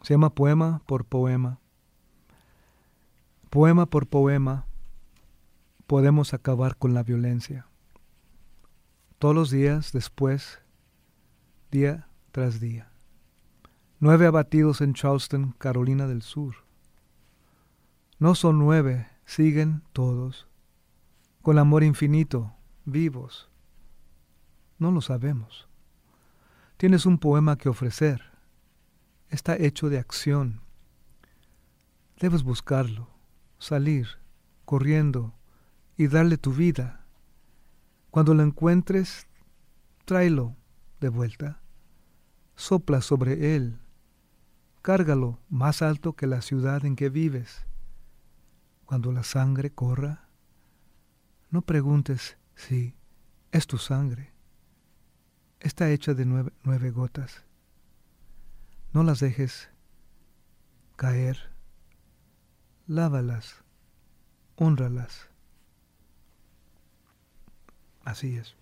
Se llama Poema por Poema. Poema por poema podemos acabar con la violencia. Todos los días después, día tras día. 9 abatidos en Charleston, Carolina del Sur. No son 9, siguen todos, con amor infinito, vivos. No lo sabemos. Tienes un poema que ofrecer. Está hecho de acción. Debes buscarlo, salir, corriendo, y darle tu vida. Cuando lo encuentres, tráelo de vuelta. Sopla sobre él. Cárgalo más alto que la ciudad en que vives. Cuando la sangre corra, no preguntes si es tu sangre. Está hecha de 9 gotas. No las dejes caer. Lávalas. Hónralas. Así es.